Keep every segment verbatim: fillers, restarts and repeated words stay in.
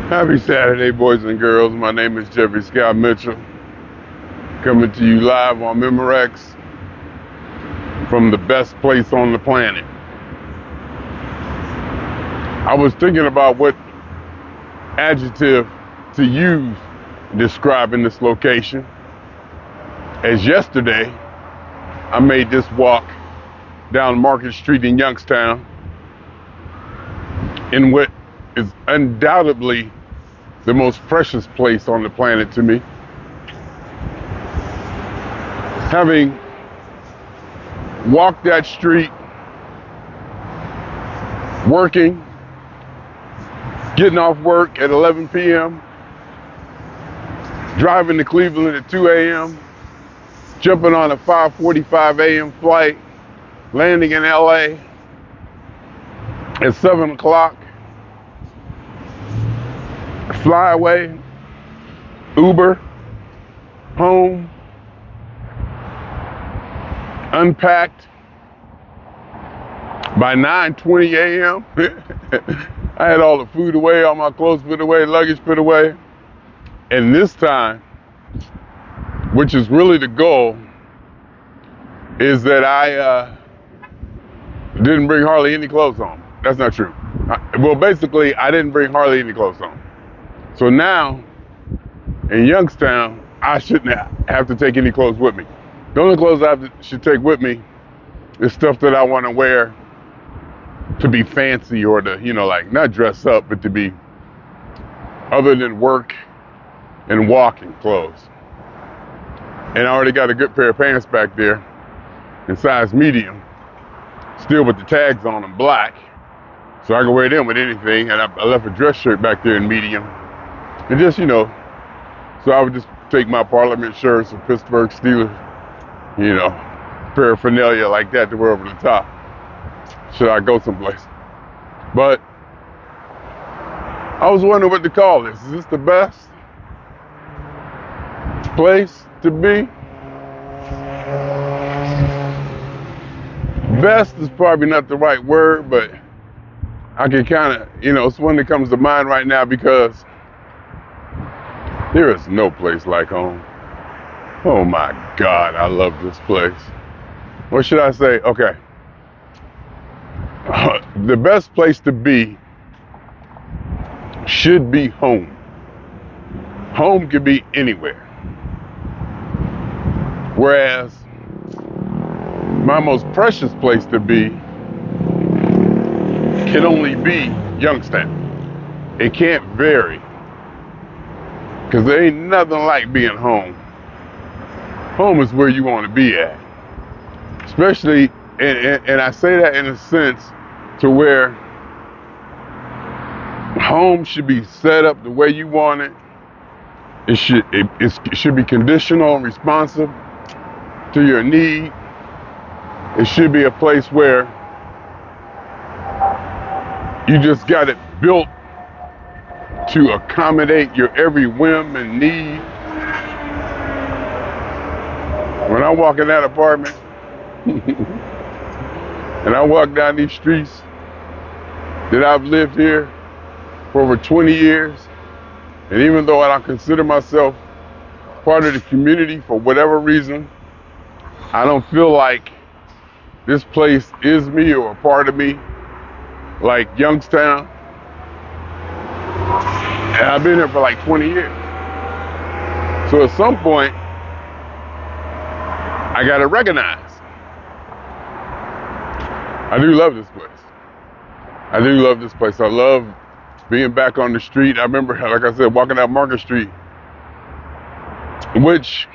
Happy Saturday, boys and girls. My name is Jeffrey Scott Mitchell, coming to you live on Memorex from the best place on the planet. I was thinking about what adjective to use describing this location, as yesterday I made this walk down Market Street in Youngstown in what is undoubtedly the most precious place on the planet to me. Having walked that street, working, getting off work at eleven p m, driving to Cleveland at two a m, jumping on a five forty-five a m flight, landing in L A at seven o'clock, fly away, Uber, home, unpacked by nine twenty a m I had all the food away, all my clothes put away, luggage put away. And this time, which is really the goal, is that I uh, didn't bring hardly any clothes home. That's not true. I, well, basically, I didn't bring hardly any clothes home. So now, in Youngstown, I shouldn't have to take any clothes with me. The only clothes I have to, should take with me is stuff that I want to wear to be fancy, or to, you know, like not dress up, but to be other than work and walking clothes. And I already got a good pair of pants back there in size medium, still with the tags on them, black, so I can wear them with anything. And I, I left a dress shirt back there in medium, and just, you know, so I would just take my Parliament shirts or Pittsburgh Steelers, you know, paraphernalia like that to wear over the top should I go someplace. But I was wondering what to call this. Is this the best place to be? Best is probably not the right word, but I can kind of, you know, it's one that comes to mind right now because there is no place like home. Oh my God, I love this place. What should I say? Okay. Uh, the best place to be should be home. Home could be anywhere. Whereas my most precious place to be can only be Youngstown. It can't vary, because there ain't nothing like being home. Home is where you want to be at. Especially, and, and, and I say that in a sense to where home should be set up the way you want it. It should, it, it should be conditional and responsive to your need. It should be a place where you just got it built to accommodate your every whim and need. When I walk in that apartment and I walk down these streets that I've lived here for over twenty years, and even though I don't consider myself part of the community for whatever reason, I don't feel like this place is me or a part of me like Youngstown. And I've been here for like twenty years. So at some point, I gotta recognize, I do love this place. I do love this place. I love being back on the street. I remember, like I said, walking down Market Street, which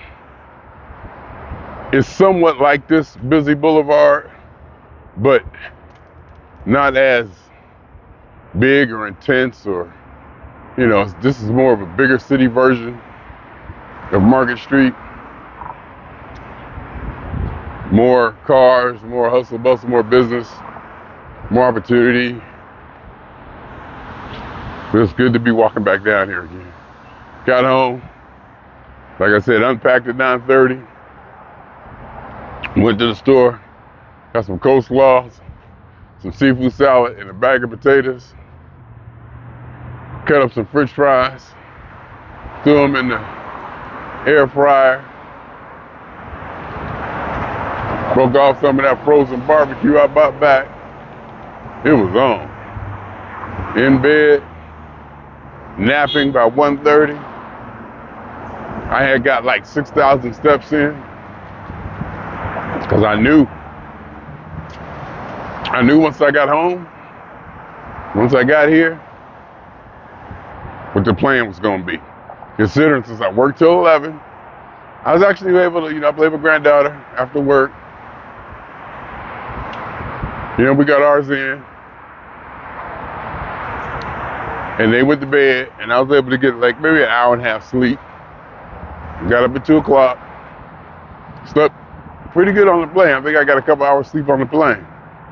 is somewhat like this busy boulevard, but not as big or intense, or, you know, this is more of a bigger city version of Market Street. More cars, more hustle bustle, more business, more opportunity. It's good to be walking back down here again. Got home, like I said, unpacked at nine thirty. Went to the store, got some coleslaws, some seafood salad, and a bag of potatoes. cut up some French fries, threw them in the air fryer, broke off some of that frozen barbecue I bought back. It was on. In bed, napping by one thirty. I had got like six thousand steps in because I knew. I knew once I got home, once I got here, what the plan was going to be. Considering since I worked till eleven, I was actually able to, you know, I played with granddaughter after work. You know, we got ours in. And they went to bed, and I was able to get like maybe an hour and a half sleep. Got up at two o'clock. Slept pretty good on the plane. I think I got a couple hours sleep on the plane.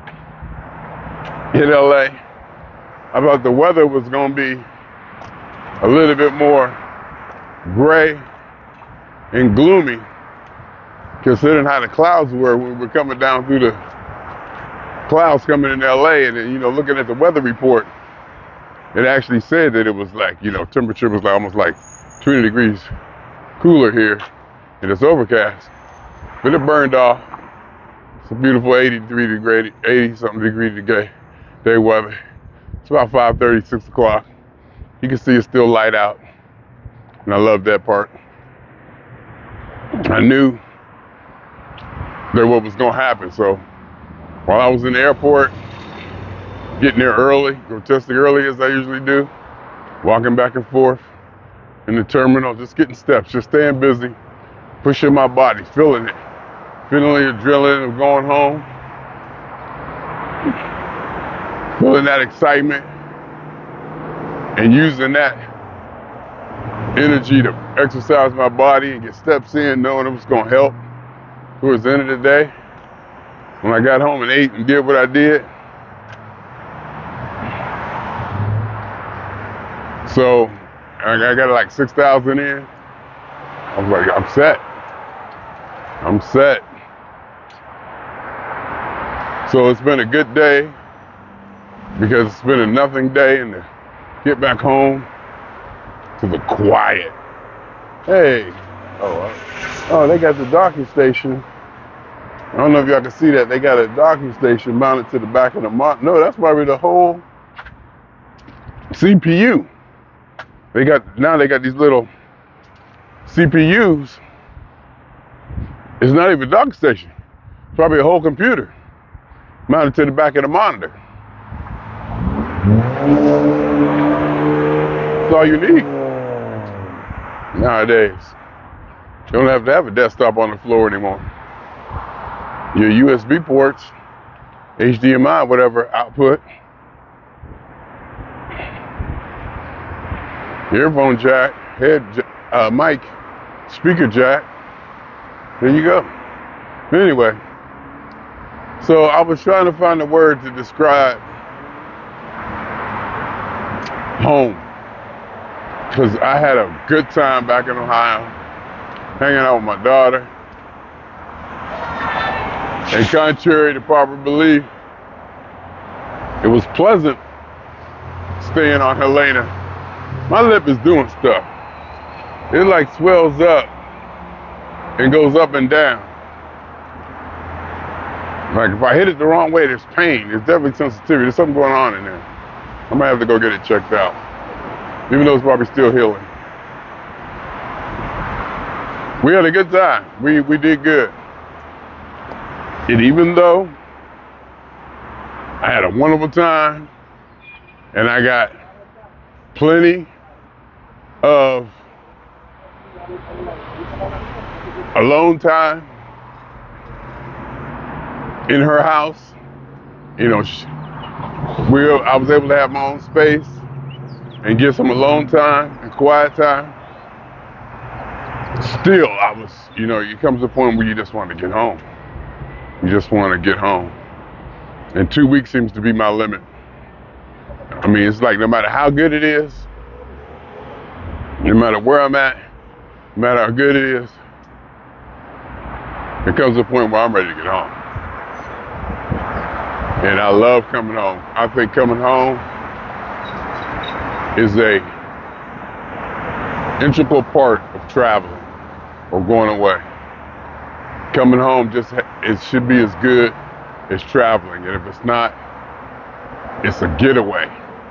In L A, I thought the weather was going to be a little bit more gray and gloomy, considering how the clouds were when we were coming down through the clouds coming in L A, and then, you know, looking at the weather report, it actually said that it was like, you know, temperature was like almost like twenty degrees cooler here, and it's overcast. But it burned off. It's a beautiful eighty-three degree, eighty something degree day, day weather. It's about five thirty, six o'clock. You can see it's still light out, and I love that part. I knew that what was gonna happen, so while I was in the airport, getting there early, grotesquely early as I usually do, walking back and forth in the terminal, just getting steps, just staying busy, pushing my body, feeling it, feeling the adrenaline of going home, feeling that excitement, and using that energy to exercise my body and get steps in, knowing it was going to help towards the end of the day. When I got home and ate and did what I did, so I got like six thousand in. I was like, I'm set. I'm set. So it's been a good day because it's been a nothing day, and to get back home to the quiet. Hey, oh, oh, they got the docking station. I don't know if y'all can see that. They got a docking station mounted to the back of the monitor. No, that's probably the whole C P U. They got, now they got these little C P Us. It's not even a docking station. It's probably a whole computer mounted to the back of the monitor. That's all you need nowadays. You don't have to have a desktop on the floor anymore. Your U S B ports, H D M I, whatever output, earphone jack, head uh, mic, speaker jack. There you go. Anyway, so I was trying to find a word to describe home, because I had a good time back in Ohio, hanging out with my daughter. And contrary to popular belief, it was pleasant staying on Helena. My lip is doing stuff. It like swells up and goes up and down. Like if I hit it the wrong way, there's pain. There's definitely sensitivity. There's something going on in there. I might have to go get it checked out, even though it's probably still healing. We had a good time. We, we did good. And even though I had a wonderful time and I got plenty of alone time in her house, you know, we were, I was able to have my own space and get some alone time and quiet time. Still, I was, you know, it comes to a point where you just want to get home. You just want to get home. And two weeks seems to be my limit. I mean, it's like no matter how good it is, no matter where I'm at, no matter how good it is, it comes to a point where I'm ready to get home. And I love coming home. I think coming home is a integral part of traveling or going away. Coming home just it should be as good as traveling, and if it's not, it's a getaway.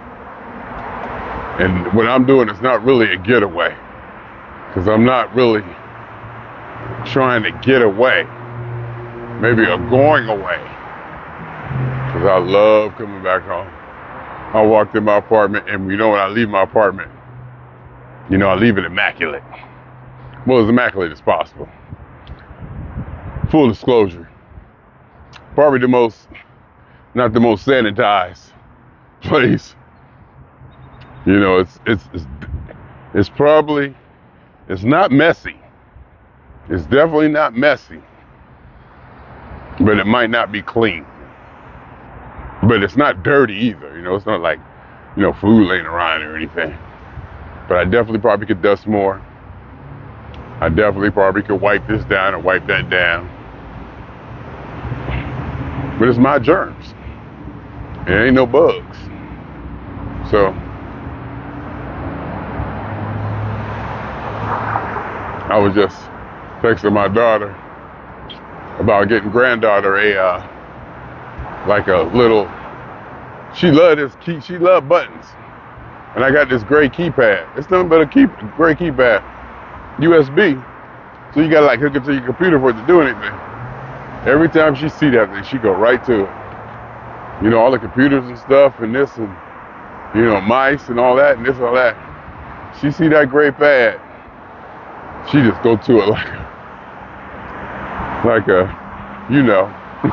And what I'm doing is not really a getaway, because I'm not really trying to get away. Maybe a going away, because I love coming back home. I walked in my apartment, and you know when I leave my apartment, you know I leave it immaculate. Well, as immaculate as possible. Full disclosure, probably the most, not the most sanitized place. You know, it's it's it's, it's probably, it's not messy. It's definitely not messy, but it might not be clean. But it's not dirty either. You know, it's not like, you know, food laying around or anything. But I definitely probably could dust more. I definitely probably could wipe this down and wipe that down. But it's my germs. There ain't no bugs. So I was just texting my daughter about getting granddaughter a uh, like a little. She loved this key. She loved buttons, and I got this gray keypad. It's nothing but a key, gray keypad, U S B. So you gotta like hook it to your computer for it to do anything. Every time she see that thing, she go right to it. You know, all the computers and stuff, and this, and you know, mice and all that, and this and all that. She see that gray pad, she just go to it like a, like a, you know.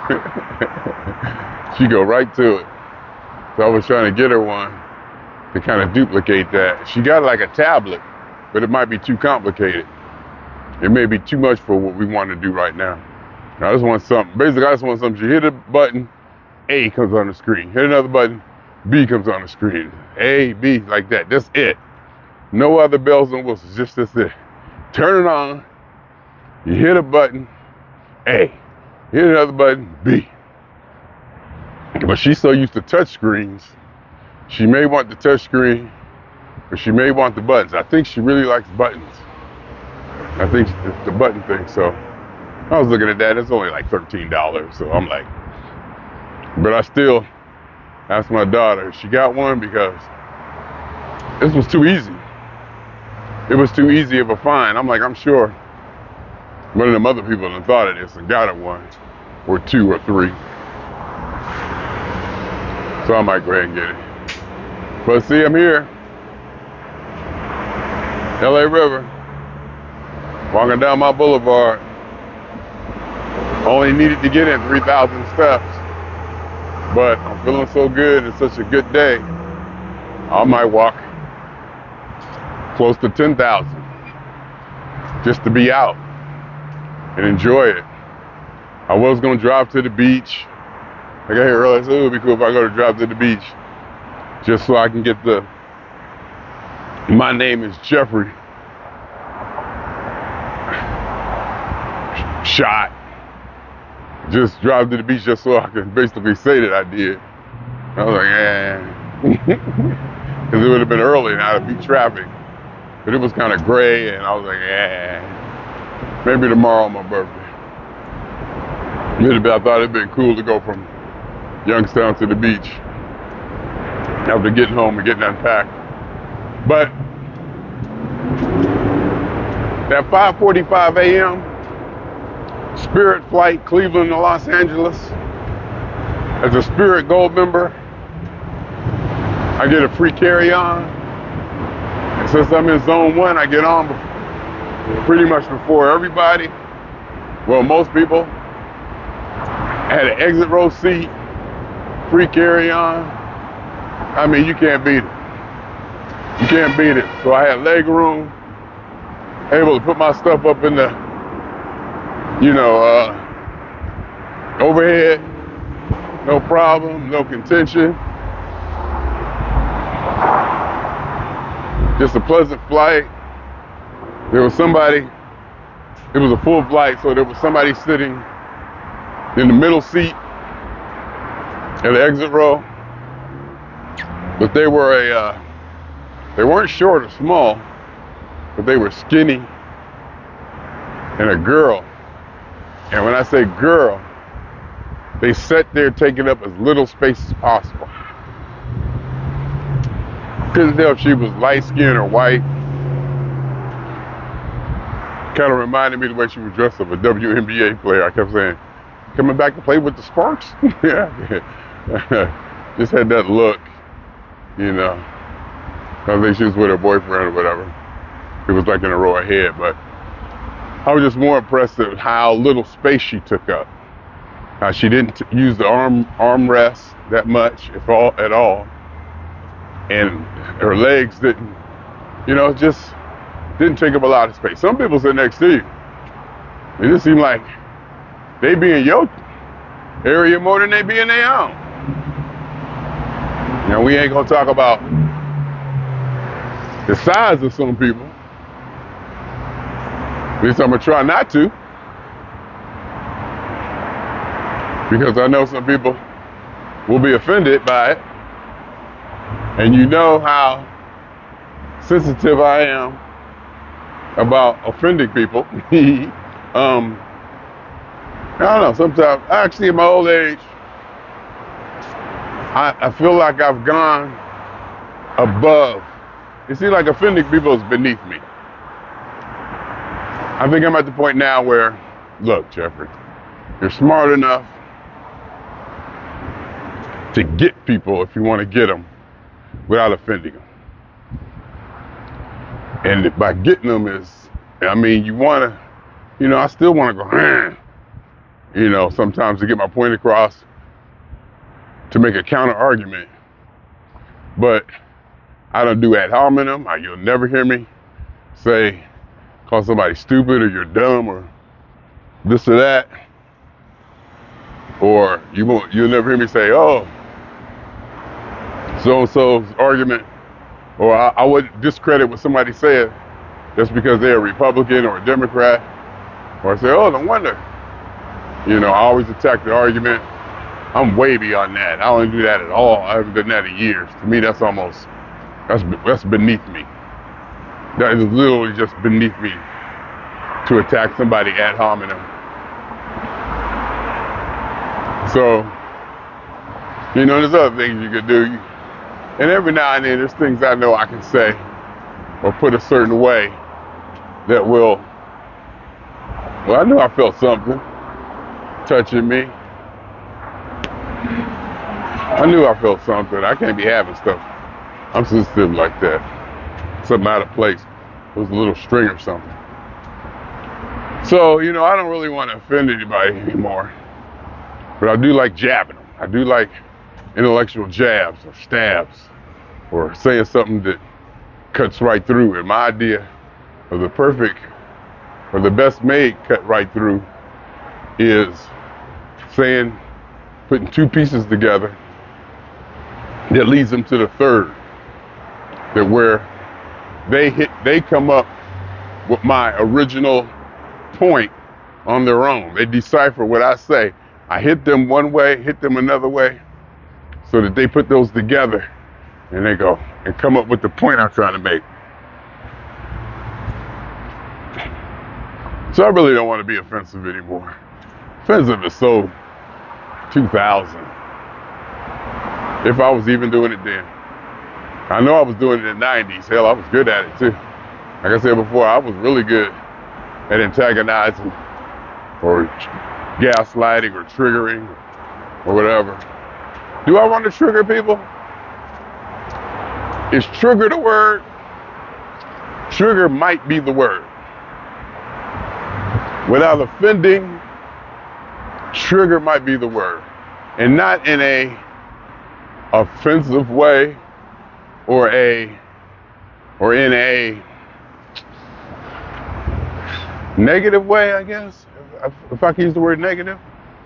She go right to it. So I was trying to get her one to kind of duplicate that. She got like a tablet, but it might be too complicated. It may be too much for what we want to do right now. I just want something. Basically, I just want something. You hit a button, A comes on the screen. Hit another button, B comes on the screen. A, B, like that. That's it. No other bells and whistles. Just that's it. Turn it on. You hit a button, A. Hit another button, B. But she's so used to touch screens, she may want the touch screen, but she may want the buttons. I think she really likes buttons. I think it's the button thing. So I was looking at that. It's only like thirteen dollars. So I'm like, but I still asked my daughter if she got one, because this was too easy. It was too easy of a find. I'm like, I'm sure one of them other people that thought of this and got her one, or two or three. So I might go ahead and get it. But see, I'm here. L A River. Walking down my boulevard. Only needed to get in three thousand steps. But I'm feeling so good. It's such a good day. I might walk close to ten thousand. Just to be out and enjoy it. I was going to drive to the beach. I got here early, so it would be cool if I go to drive to the beach, just so I can get the, my name is Jeffrey shot. Just drive to the beach just so I can basically say that I did. I was like, yeah. Because it would have been early and I'd be traffic. But it was kind of gray, and I was like, yeah. Maybe tomorrow on my birthday. Maybe I thought it'd been cool to go from Youngstown to the beach after getting home and getting unpacked. But at five forty-five a m Spirit flight Cleveland to Los Angeles, as a Spirit Gold member, I get a free carry-on. And since I'm in zone one, I get on pretty much before everybody. Well, most people. I had an exit row seat, free carry-on. I mean, you can't beat it. You can't beat it. So I had leg room, able to put my stuff up in the, you know, uh, overhead. No problem, no contention. Just a pleasant flight. There was somebody, it was a full flight, so there was somebody sitting in the middle seat in the exit row, but they were a uh, They weren't short or small, but they were skinny and a girl. And when I say girl, they sat there taking up as little space as possible. Couldn't tell if she was light skinned or white. Kind of reminded me the way she was dressed of a W N B A player. I kept saying, coming back to play with the Sparks? Yeah. Just had that look, you know. I think she was with her boyfriend or whatever. It was like in a row ahead, but I was just more impressed at how little space she took up. Uh, she didn't t- use the arm armrest that much, if all at all, and her legs didn't, you know, just didn't take up a lot of space. Some people sit next to you, it just seemed like they be in your area more than they be in their own. Now we ain't gonna talk about the size of some people. At least I'm gonna try not to. Because I know some people will be offended by it. And you know how sensitive I am about offending people. um, I don't know, sometimes, actually in my old age, I, I feel like I've gone above. It seems like offending people is beneath me. I think I'm at the point now where, look, Jeffrey, you're smart enough to get people if you want to get them without offending them. And by getting them is, I mean, you want to, you know, I still want to go, you know, sometimes to get my point across, to make a counter argument. But I don't do ad hominem. You'll never hear me say, call somebody stupid or you're dumb or this or that. Or you won't, you'll never hear me say, oh, so-and-so's argument, or I, I wouldn't discredit what somebody said just because they're a Republican or a Democrat, or I say, oh, no wonder. You know, I always attack the argument. I'm way beyond that. I don't do that at all. I haven't done that in years. To me, that's almost, that's, that's beneath me. That is literally just beneath me to attack somebody ad hominem. So, you know, there's other things you could do. And every now and then, there's things I know I can say or put a certain way that will, well, I knew I felt something touching me. I knew I felt something. I can't be having stuff. I'm sensitive like that. Something out of place. It was a little string or something. So, you know, I don't really want to offend anybody anymore. But I do like jabbing them. I do like intellectual jabs or stabs or saying something that cuts right through. And my idea of the perfect or the best made cut right through is saying, putting two pieces together that leads them to the third, that where they hit, they come up with my original point on their own. They decipher what I say. I hit them one way, hit them another way, so that they put those together and they go and come up with the point I'm trying to make. So I really don't want to be offensive anymore. Offensive is so two thousand. If I was even doing it then. I know I was doing it in the nineties. Hell, I was good at it too. Like I said before, I was really good at antagonizing or gaslighting or triggering or whatever. Do I want to trigger people? Is trigger the word? Trigger might be the word. Without offending, trigger might be the word. And not in a offensive way or a or in a negative way, I guess. If I can use the word negative.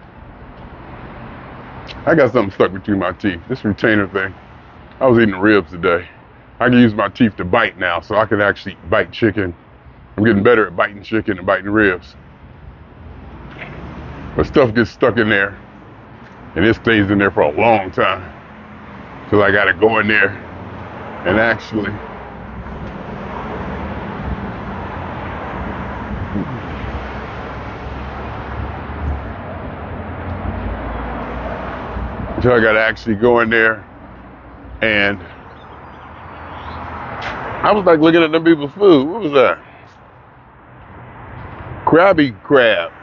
I got something stuck between my teeth. This retainer thing. I was eating ribs today. I can use my teeth to bite now, so I can actually bite chicken. I'm getting better at biting chicken and biting ribs. But stuff gets stuck in there, and it stays in there for a long time. So I gotta go in there and actually So I got to actually go in there, and I was like looking at them people's food. What was that? Krabby Crab.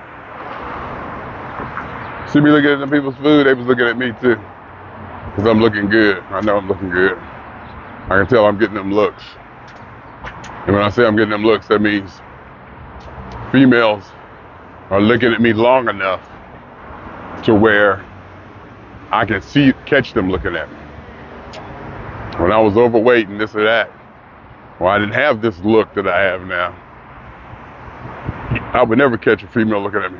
See me looking at them people's food, they was looking at me too. Because I'm looking good. I know I'm looking good. I can tell I'm getting them looks. And when I say I'm getting them looks, that means females are looking at me long enough to where I can see, catch them looking at me. When I was overweight and this or that, well, I didn't have this look that I have now. I would never catch a female looking at me.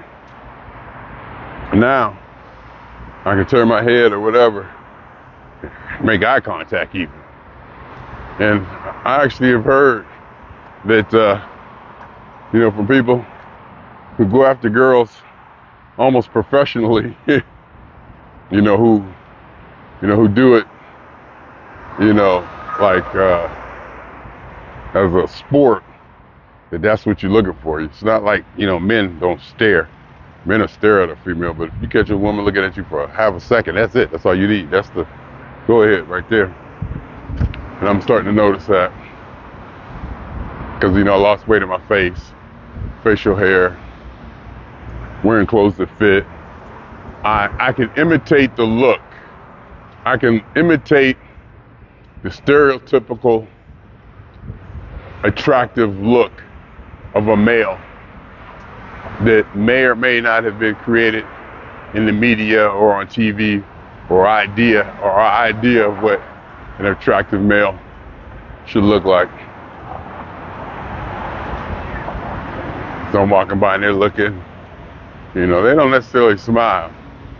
Now, I can turn my head or whatever, make eye contact even. And I actually have heard that, uh, you know, from people who go after girls almost professionally, you know, who, you know, who do it, you know, like uh, as a sport, that that's what you're looking for. It's not like, you know, men don't stare. Men will stare at a female, but if you catch a woman looking at you for half a second, that's it. That's all you need. That's the, go ahead right there. And I'm starting to notice that. Because, you know, I lost weight in my face, facial hair, wearing clothes that fit. I, I can imitate the look. I can imitate the stereotypical attractive look of a male that may or may not have been created in the media or on T V, or idea or our idea of what an attractive male should look like. So I'm walking by and they're looking, you know, they don't necessarily smile,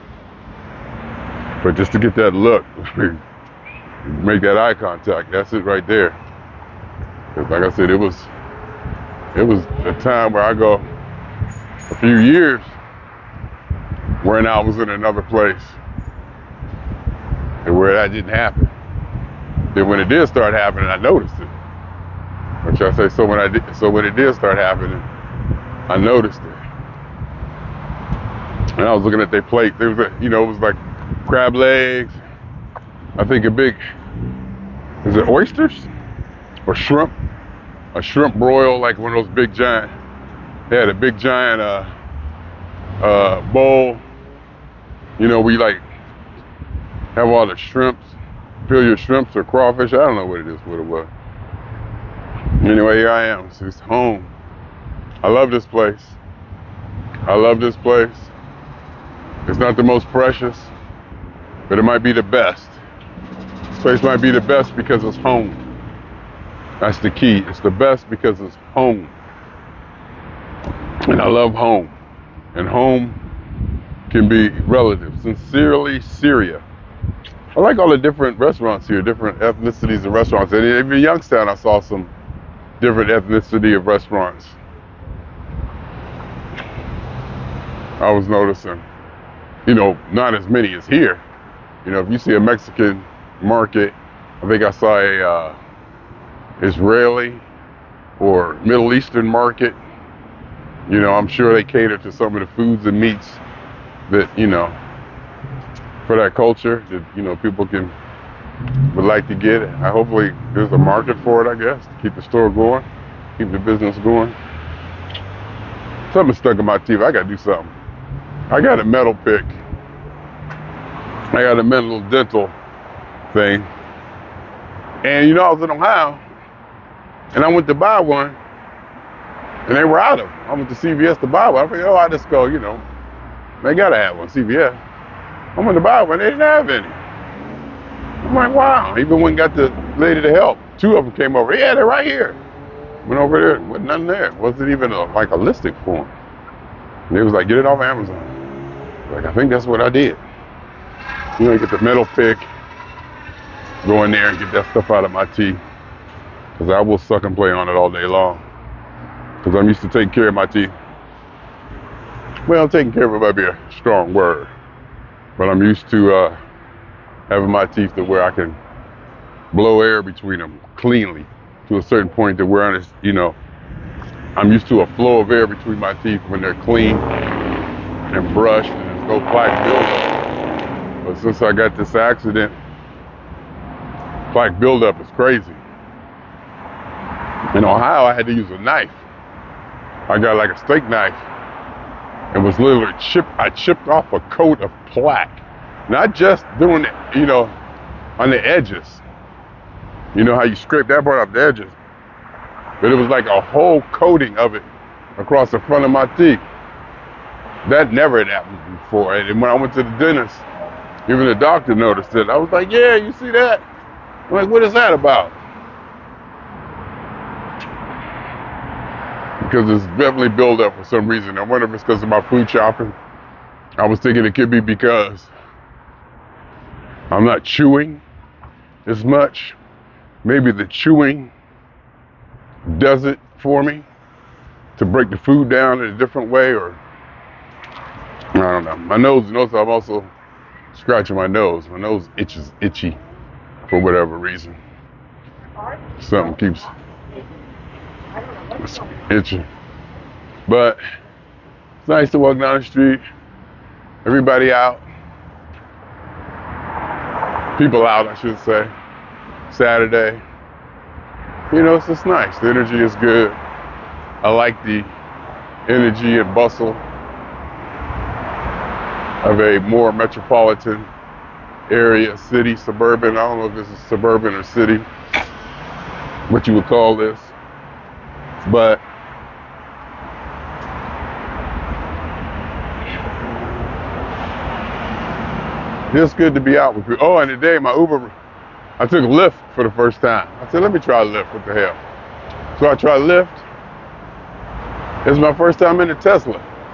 but just to get that look, make that eye contact, that's it right there. Because like I said, it was, it was a time where I go, a few years when I was in another place and where that didn't happen. Then when it did start happening, I noticed it. Which I say, so when I did, so when it did start happening, I noticed it. And I was looking at their plate. There was a, you know, it was like crab legs. I think a big, is it oysters or shrimp? A shrimp broil, like one of those big giant. They had a big giant uh, uh, bowl, you know, we like have all the shrimps, fill your shrimps or crawfish. I don't know what it is, what it was. Anyway, here I am. It's just home. I love this place. I love this place. It's not the most precious, but it might be the best. This place might be the best because it's home. That's the key. It's the best because it's home. And I love home. And home can be relative. Sincerely, Syria. I like all the different restaurants here, different ethnicities of restaurants. And even in Youngstown, I saw some different ethnicity of restaurants. I was noticing, you know, not as many as here. You know, if you see a Mexican market, I think I saw a uh, Israeli or Middle Eastern market. You know, I'm sure they cater to some of the foods and meats that, you know, for that culture that, you know, people can, would like to get. I hopefully there's a market for it, I guess, to keep the store going, keep the business going. Something stuck in my teeth. I gotta do something. I got a metal pick. I got a metal dental thing. And you know, I was in Ohio and I went to buy one and they were out of them. I went to C V S to buy one. I figured, oh, I just go, you know, they gotta have one, C V S. I went to buy one, they didn't have any. I'm like, wow. I even went and got the lady to help. Two of them came over. Yeah, they're right here. Went over there, wasn't nothing there. Wasn't even a, like a listing form. And they was like, get it off Amazon. Like, I think that's what I did. You know, you get the metal pick, go in there and get that stuff out of my teeth. Because I will suck and play on it all day long. Because I'm used to taking care of my teeth. Well, taking care of it might be a strong word. But I'm used to uh, having my teeth to where I can blow air between them cleanly to a certain point to where, I'm just, you know, I'm used to a flow of air between my teeth when they're clean and brushed and there's no plaque buildup. But since I got this accident, plaque buildup is crazy. In Ohio, I had to use a knife. I got like a steak knife and was literally chipped. I chipped off a coat of plaque, not just doing it, you know, on the edges. You know how you scrape that part off the edges, but it was like a whole coating of it across the front of my teeth. That never had happened before. And when I went to the dentist, even the doctor noticed it. I was like, yeah, you see that? I'm like, what is that about? Because it's definitely built up for some reason. I wonder if it's because of my food shopping. I was thinking it could be because I'm not chewing as much. Maybe the chewing does it for me to break the food down in a different way, or I don't know. My nose, notice I'm also scratching my nose. My nose itches itchy for whatever reason. Something keeps itching. But it's nice to walk down the street. Everybody out. People out, I should say. Saturday. You know, it's just nice. The energy is good. I like the energy and bustle of a more metropolitan area, city, suburban. I don't know if this is suburban or city, what you would call this. But it's good to be out with people. Oh, and today my Uber, I took Lyft for the first time. I said, let me try Lyft, what the hell? So I tried Lyft. It's my first time in a Tesla.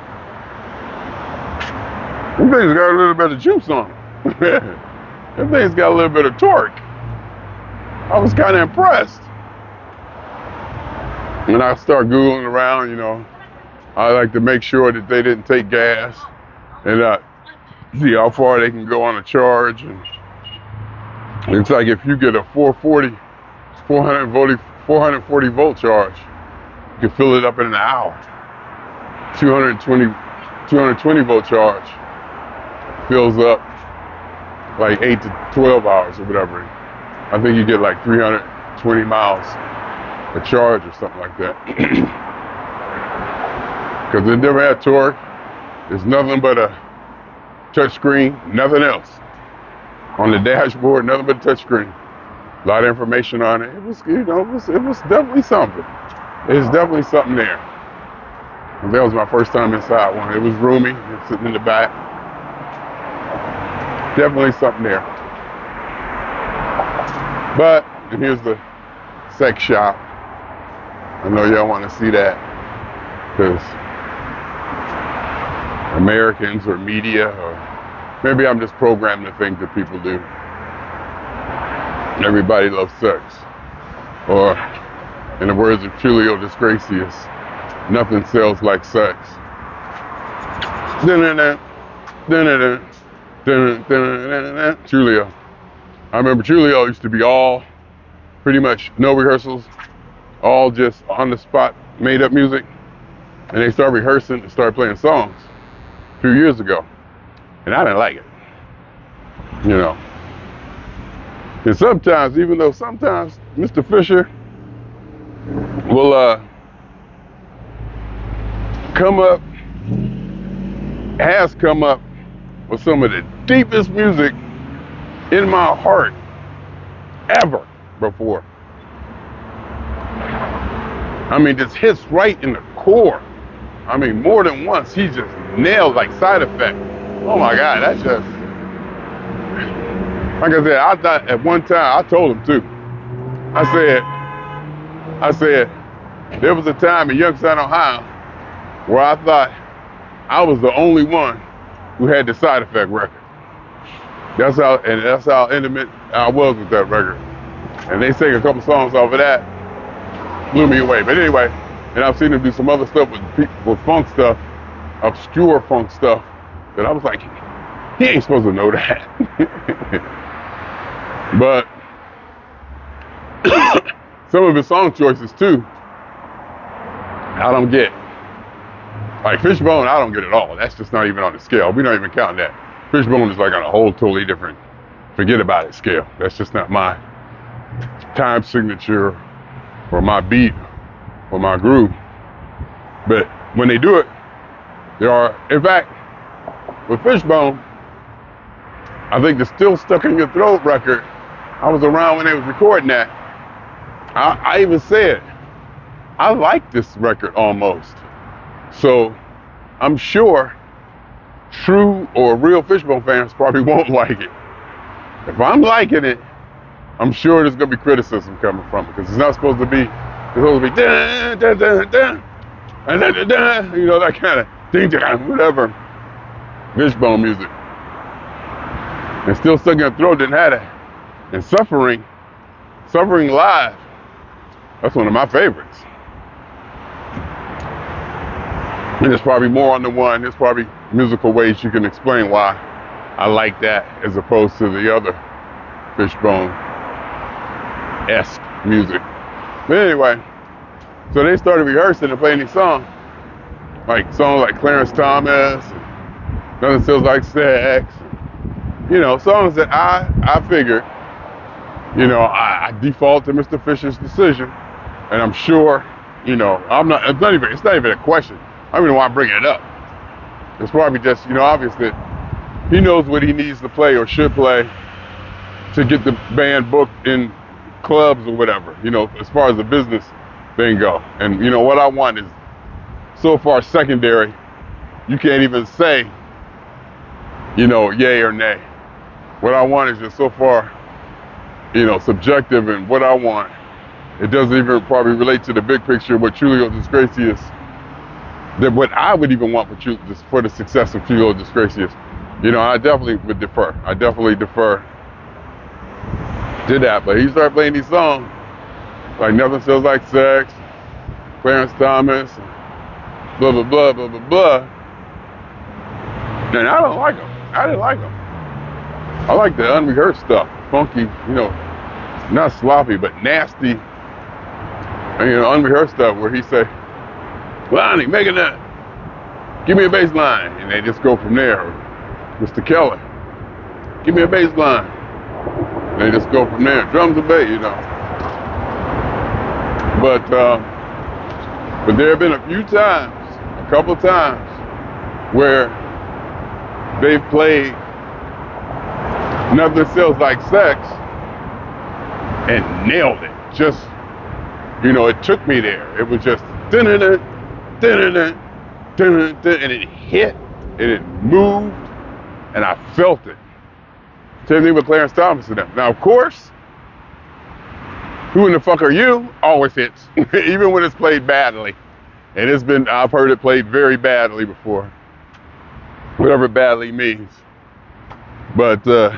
Them things got a little bit of juice on them. Them things got a little bit of torque. I was kind of impressed. And I start Googling around, you know. I like to make sure that they didn't take gas and uh, see how far they can go on a charge. And it's like if you get a four forty, four hundred forty volt charge, you can fill it up in an hour. two hundred twenty volt charge fills up like eight to twelve hours or whatever. I think you get like three hundred twenty miles a charge or something like that. Because it never had torque. There's nothing but a touch screen, nothing else. On the dashboard, nothing but a touch screen. A lot of information on it. It was, you know, it was, it was definitely something. There's definitely something there. And that was my first time inside one. It was roomy, sitting in the back. Definitely something there. But, and here's the sex shop. I know y'all want to see that because Americans or media, or maybe I'm just programmed to think that people do. Everybody loves sex. Or, in the words of Julio Disgracius, nothing sells like sex. Dun-dun-dun, dun-dun-dun, dun-dun-dun-dun-dun. Julio. I remember Julio used to be all, pretty much no rehearsals, all just on the spot, made up music. And they started rehearsing and started playing songs a few years ago. And I didn't like it, you know. And sometimes, even though sometimes Mister Fisher will uh, come up, has come up with some of the deepest music in my heart ever before. I mean, just hits right in the core. I mean, more than once, he just nailed like Side Effect. Oh my God, that's just, like I said, I thought at one time, I told him too. I said, I said, there was a time in Youngstown, Ohio, where I thought I was the only one who had the Side Effect record. That's how, and that's how intimate I was with that record. And they sang a couple songs off of that, blew me away. But anyway, and I've seen them do some other stuff with with funk stuff, obscure funk stuff, that I was like, he ain't supposed to know that. But some of his song choices too, I don't get. Like Fishbone, I don't get at all. That's just not even on the scale. We don't even count that. Fishbone is like on a whole totally different forget about it scale. That's just not my time signature or my beat or my groove. But when they do it, there are, in fact, with Fishbone, I think the Still Stuck in Your Throat record, I was around when they was recording that. I, I even said, I like this record almost. So I'm sure true or real Fishbone fans probably won't like it. If I'm liking it, I'm sure there's gonna be criticism coming from it because it's not supposed to be. It's supposed to be dun, dun, dun, dun, and dun, dun, dun, you know, that kind of ding dong, whatever. Fishbone music. And Still Stuck in Your Throat didn't have that. And Suffering, Suffering Live, that's one of my favorites. And there's probably more on the one. There's probably musical ways you can explain why I like that as opposed to the other Fishbone-esque music. But anyway, so they started rehearsing and playing these songs, like songs like Clarence Thomas, and Nothing Feels Like Sex, you know, songs that I I figured, you know, I, I default to Mister Fisher's decision, and I'm sure, you know, I'm not. It's not even. It's not even a question. I don't even know why I'm bringing it up. It's probably just, you know, obvious that he knows what he needs to play or should play to get the band booked in clubs or whatever, you know, as far as the business thing go. And, you know, what I want is so far secondary, you can't even say, you know, yay or nay. What I want is just so far, you know, subjective, and what I want, it doesn't even probably relate to the big picture of what Julio Disgracious, that what I would even want for, for the success of Julio Disgracious. You know, I definitely would defer. I definitely defer to that. But he started playing these songs, like Nothing Feels Like Sex, Clarence Thomas, blah, blah, blah, blah, blah, blah. And I don't like them. I didn't like them. I like the unrehearsed stuff. Funky, you know, not sloppy, but nasty, and, you know, unrehearsed stuff where he say, Lonnie, make it up. Give me a bass line. And they just go from there. Mister Kelly, give me a bass line. And they just go from there. Drums and bass, you know. But, uh, but there have been a few times, a couple times, where they've played Nothing Feels Like Sex and nailed it. Just, you know, it took me there. It was just, dun-dun-dun, dun-dun-dun, dun-dun-dun, and it hit, and it moved, and I felt it. Same thing with Clarence Thomas and them. Now, of course, Who in the Fuck Are You always hits, even when it's played badly. And it's been, I've heard it played very badly before, whatever badly means. But, uh,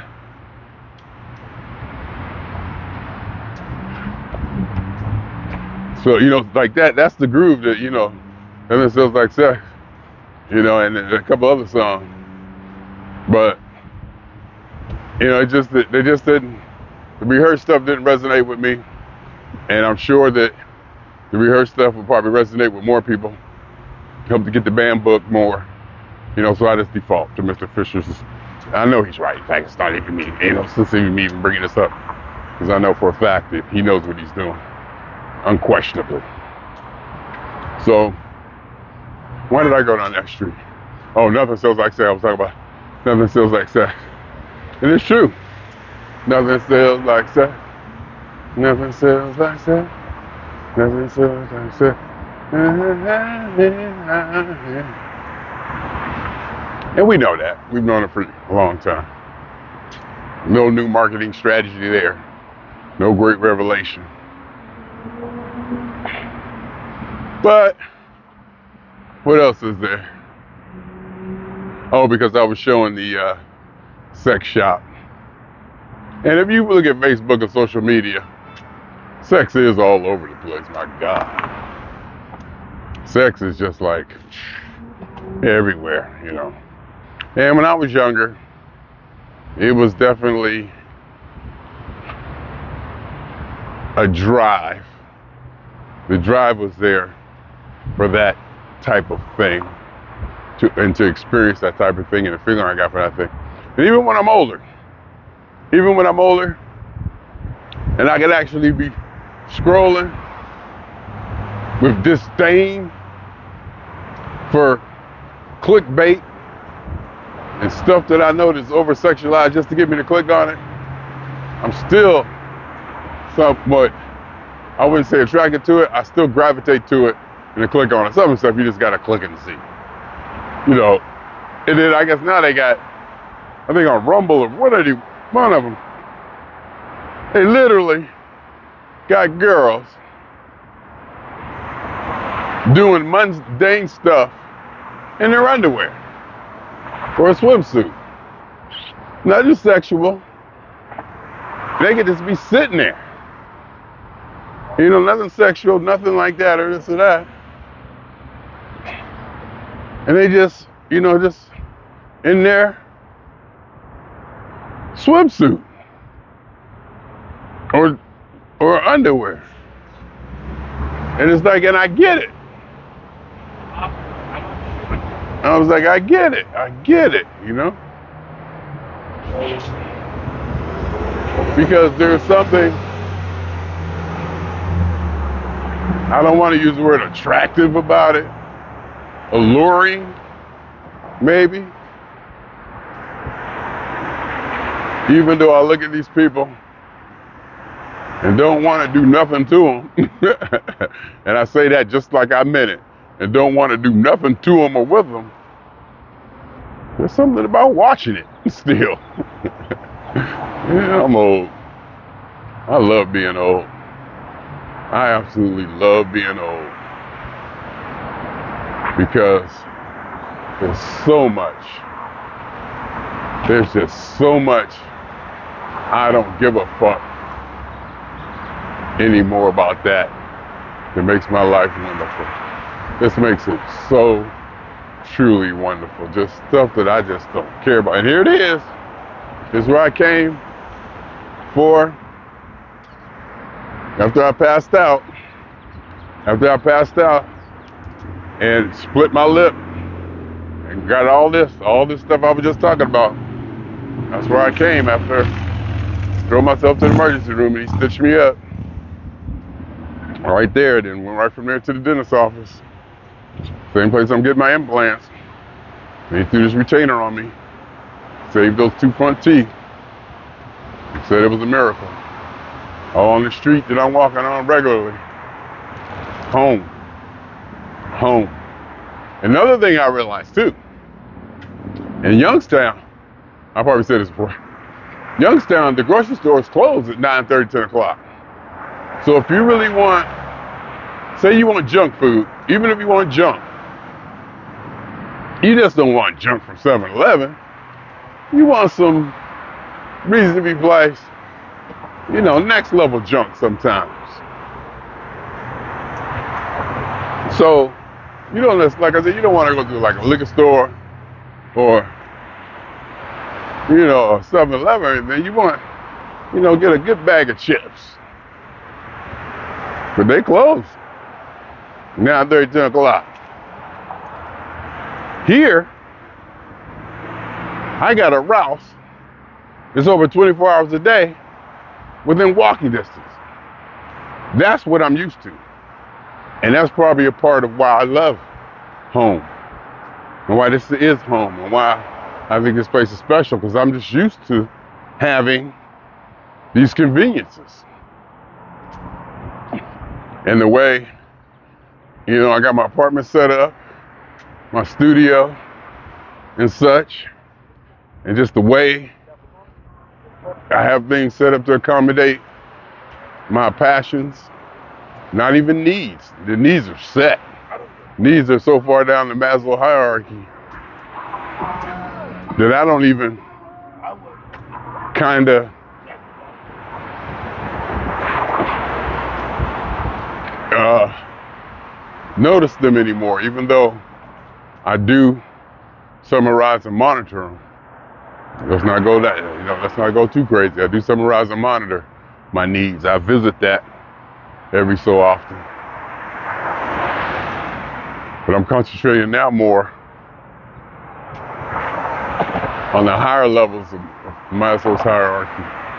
so, you know, like that, that's the groove that, you know, and it feels like sex, you know, and a couple other songs. But, you know, it just, they just didn't, the rehearsed stuff didn't resonate with me. And I'm sure that the rehearsed stuff will probably resonate with more people, help to get the band booked more, you know, so I just default to Mister Fisher's. I know he's right. In fact, it's not even me, you know, since even me even bringing this up, because I know for a fact that he knows what he's doing, unquestionably. So, why did I go down that street? Oh, Nothing Feels Like Sex. I was talking about Nothing Feels Like Sex. And it's true. Nothing feels like sex. Nothing feels like sex. Nothing feels like sex. And we know that. We've known it for a long time. No new marketing strategy there. No great revelation. But what else is there? Oh, because I was showing the uh, sex shop. And if you look at Facebook and social media, sex is all over the place, my God. Sex is just like everywhere, you know. And when I was younger, it was definitely a drive. The drive was there for that type of thing, to, and to experience that type of thing, and the feeling I got for that thing. And even when I'm older, even when I'm older, and I could actually be scrolling with disdain for clickbait and stuff that I know that's over-sexualized just to get me to click on it, I'm still somewhat, I wouldn't say attracted to it, I still gravitate to it and then click on it. Some of the stuff you just gotta click and see. You know, and then I guess now they got, I think on Rumble or what are they, one of them, they literally got girls doing mundane stuff in their underwear or a swimsuit. Not just sexual. They could just be sitting there. You know, nothing sexual, nothing like that or this or that. And they just, you know, just in their swimsuit or or underwear. And it's like, and I get it. I was like, I get it, I get it, you know? Because there's something, I don't want to use the word attractive about it, alluring, maybe. Even though I look at these people and don't want to do nothing to them, and I say that just like I meant it, and don't want to do nothing to them or with them, there's something about watching it still. Yeah, I'm old. I love being old. I absolutely love being old. Because there's so much. There's just so much I don't give a fuck anymore about that. That makes my life wonderful. This makes it so truly wonderful. Just stuff that I just don't care about. And here it is. This is where I came for after I passed out. After I passed out and split my lip and got all this, all this stuff I was just talking about. That's where I came after I drove myself to the emergency room and he stitched me up. Right there, then went right from there to the dentist's office. Same place I'm getting my implants. And he threw this retainer on me. Saved those two front teeth. He said it was a miracle. All on the street that I'm walking on regularly. Home. Home. Another thing I realized too, in Youngstown, I probably said this before, Youngstown, the grocery store is closed at nine thirty, ten o'clock. So if you really want, say you want junk food, even if you want junk, you just don't want junk from seven eleven. You want some reasonably priced, you know, next level junk sometimes. So, you don't, like I said, you don't want to go to like a liquor store or, you know, seven eleven or anything. You want, you know, get a good bag of chips. But they closed. nine thirty, ten o'clock. Here, I got a Rouse that's over twenty-four hours a day within walking distance. That's what I'm used to. And that's probably a part of why I love home. And why this is home. And why I think this place is special. Because I'm just used to having these conveniences. And the way, you know, I got my apartment set up, my studio and such, and just the way I have things set up to accommodate my passions, not even needs. The needs are set. Needs are so far down the Maslow hierarchy that I don't even kind of Uh, notice them anymore, even though I do summarize and monitor them. Let's not go that, you know, let's not go too crazy. I do summarize and monitor my needs. I visit that every so often. But I'm concentrating now more on the higher levels of Maslow's hierarchy,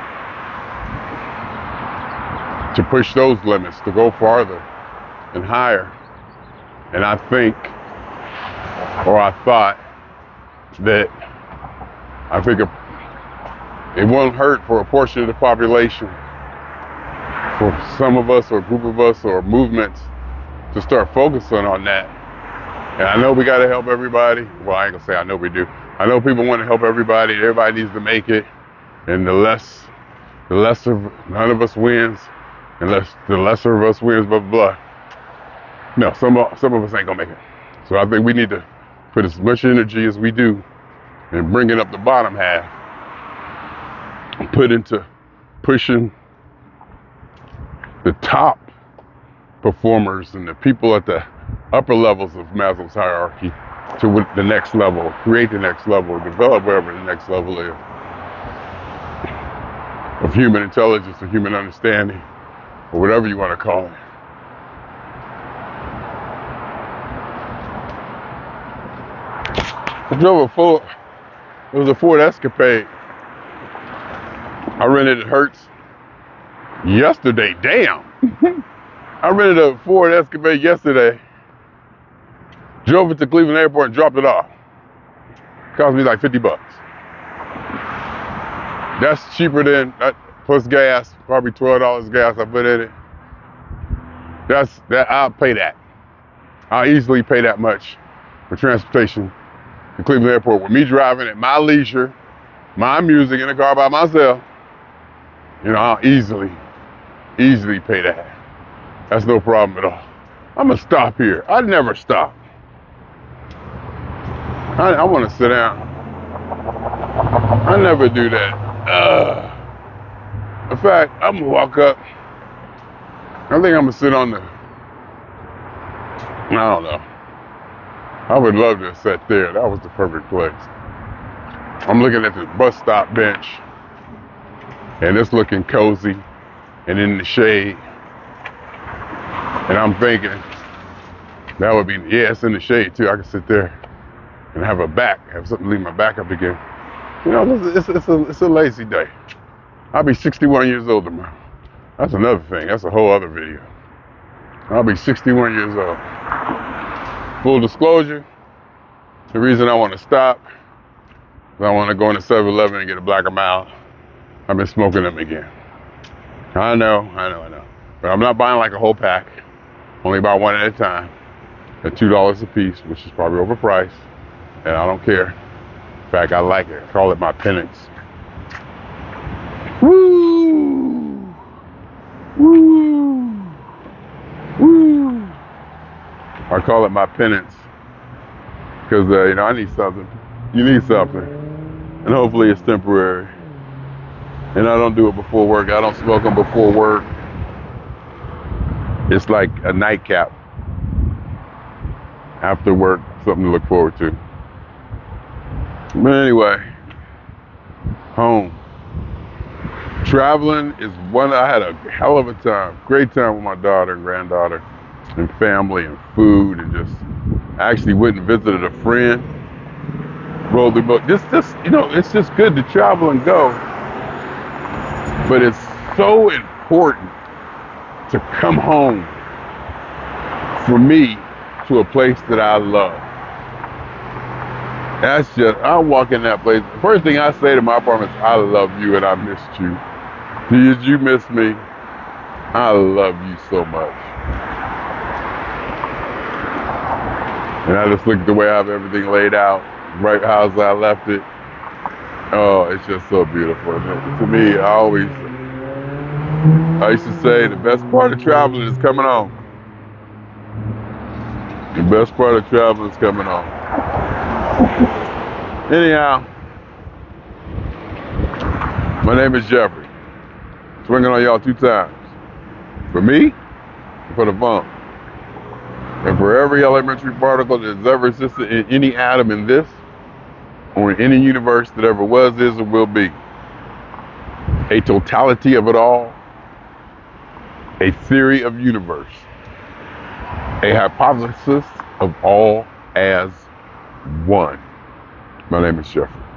to push those limits, to go farther and higher. And I think, or I thought, that I think a, it won't hurt for a portion of the population, for some of us or a group of us or movements, to start focusing on that. And I know we got to help everybody. Well, I ain't gonna say I know we do. I know people want to help everybody. Everybody needs to make it. And the less, the lesser, none of us wins. Unless the lesser of us wins, blah, blah, blah. No, some, some of us ain't gonna make it. So I think we need to put as much energy as we do and bringing up the bottom half, put into pushing the top performers and the people at the upper levels of Maslow's hierarchy to the next level, create the next level, develop wherever the next level is of human intelligence or human understanding, or whatever you want to call it. I drove a full, it was a Ford Escapade. I rented at Hertz yesterday, damn. I rented a Ford Escapade yesterday, drove it to Cleveland Airport and dropped it off. Cost me like fifty bucks. That's cheaper than, that, plus gas, probably twelve dollars gas I put in it. That's, that, I'll pay that. I'll easily pay that much for transportation to Cleveland Airport with me driving at my leisure, my music in the car by myself. You know, I'll easily, easily pay that. That's no problem at all. I'm gonna stop here. I never stop. I, I wanna sit down. I never do that. Uh, in fact, I'm gonna walk up. I think I'm gonna sit on the, I don't know. I would love to have sat there. That was the perfect place. I'm looking at the bus stop bench, and it's looking cozy and in the shade. And I'm thinking, that would be, yeah, it's in the shade too. I could sit there and have a back, have something to lean my back up again. You know, it's, it's, a, it's a lazy day. I'll be sixty-one years old tomorrow. That's another thing. That's a whole other video. I'll be sixty-one years old. Full disclosure, the reason I want to stop is I want to go into seven eleven and get a Black and Mild. I've been smoking them again. I know, I know, I know. But I'm not buying like a whole pack. Only buy one at a time at two dollars a piece, which is probably overpriced. And I don't care. In fact, I like it. I call it my penance. Woo! Woo! Woo! I call it my penance. Because, uh, you know, I need something. You need something. And hopefully it's temporary. And I don't do it before work. I don't smoke them before work. It's like a nightcap. After work, something to look forward to. But anyway, home. Traveling is one, I had a hell of a time. Great time with my daughter and granddaughter and family and food, and just actually went and visited a friend. Rode the boat. Just, just, you know, it's just good to travel and go. But it's so important to come home, for me, to a place that I love. That's just, I walk in that place. The first thing I say to my apartment is, I love you and I missed you. Did you miss me? I love you so much. And I just look at the way I have everything laid out, right how I left it. Oh, it's just so beautiful. And to me, I always, I used to say the best part of traveling is coming home. The best part of traveling is coming home. Anyhow, my name is Jeffrey. Swinging on y'all two times. For me, for the bump. And for every elementary particle that has ever existed in any atom in this, or in any universe that ever was, is, or will be. A totality of it all. A theory of universe. A hypothesis of all as one. My name is Jeffrey.